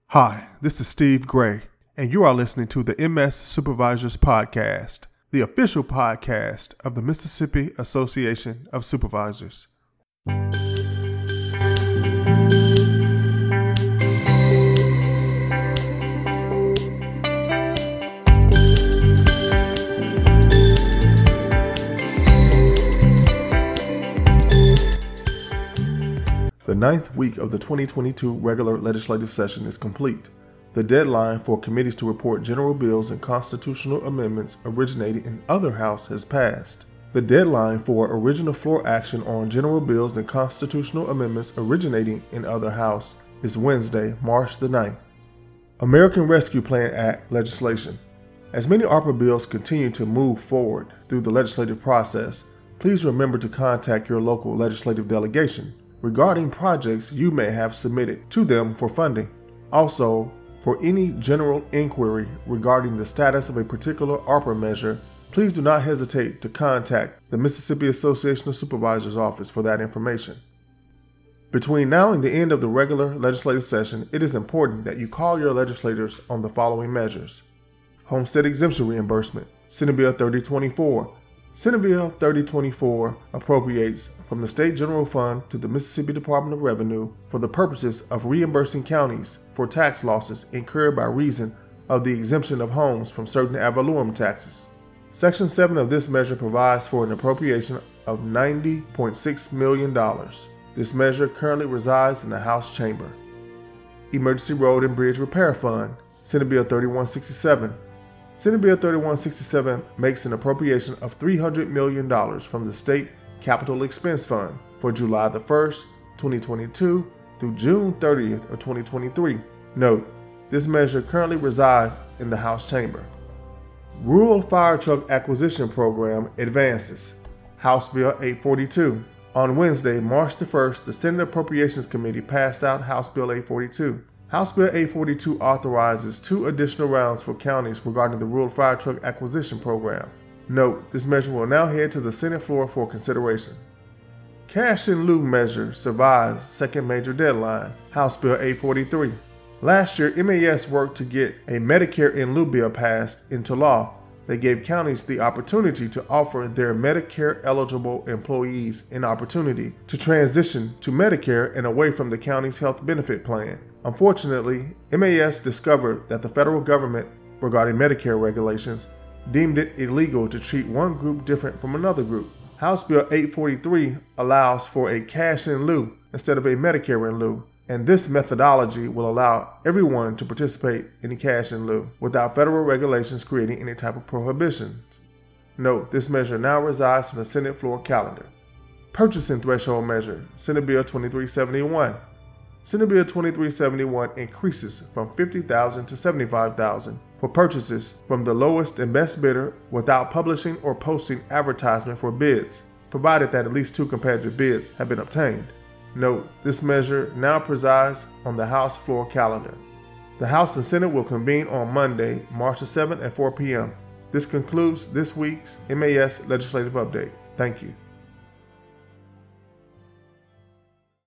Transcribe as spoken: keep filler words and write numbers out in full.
Hi, this is Steve Gray, and you are listening to the M S Supervisors Podcast, the official podcast of the Mississippi Association of Supervisors. The ninth week of the twenty twenty-two regular legislative session is complete. The deadline for committees to report general bills and constitutional amendments originating in other House has passed. The deadline for original floor action on general bills and constitutional amendments originating in other House is Wednesday, March the ninth. American Rescue Plan Act legislation. As many ARPA bills continue to move forward through the legislative process, please remember to contact your local legislative delegation regarding projects you may have submitted to them for funding. Also, for any general inquiry regarding the status of a particular ARPA measure, please do not hesitate to contact the Mississippi Association of Supervisors office for that information. Between now and the end of the regular legislative session, it is important that you call your legislators on the following measures. Homestead exemption reimbursement, Senate Bill thirty twenty-four. Senate Bill thirty twenty-four appropriates from the State General Fund to the Mississippi Department of Revenue for the purposes of reimbursing counties for tax losses incurred by reason of the exemption of homes from certain ad valorem taxes. Section seven of this measure provides for an appropriation of ninety point six million dollars. This measure currently resides in the House Chamber. Emergency Road and Bridge Repair Fund, Senate Bill thirty-one sixty-seven. Senate Bill thirty-one sixty-seven makes an appropriation of three hundred million dollars from the State Capital Expense Fund for July the first, twenty twenty-two through June thirtieth of twenty twenty-three. Note, this measure currently resides in the House Chamber. Rural Fire Truck Acquisition Program advances. House Bill eight forty-two. On Wednesday, March the first, the Senate Appropriations Committee passed out House Bill eight forty-two. House Bill eight forty-two authorizes two additional rounds for counties regarding the Rural Fire Truck Acquisition Program. Note, this measure will now head to the Senate floor for consideration. Cash in lieu measure survives second major deadline, House Bill eight forty-three. Last year, M A S worked to get a Medicare in lieu bill passed into law that gave counties the opportunity to offer their Medicare-eligible employees an opportunity to transition to Medicare and away from the county's health benefit plan. Unfortunately, M A S discovered that the federal government, regarding Medicare regulations, deemed it illegal to treat one group different from another group. House Bill eight forty-three allows for a cash in lieu instead of a Medicare in lieu, and this methodology will allow everyone to participate in the cash in lieu without federal regulations creating any type of prohibitions. Note, this measure now resides on the Senate floor calendar. Purchasing threshold measure, Senate Bill twenty-three seventy-one. Senate Bill twenty-three seventy-one increases from fifty thousand dollars to seventy-five thousand dollars for purchases from the lowest and best bidder without publishing or posting advertisement for bids, provided that at least two competitive bids have been obtained. Note, this measure now presides on the House floor calendar. The House and Senate will convene on Monday, March the seventh at four p.m. This concludes this week's M A S Legislative Update. Thank you.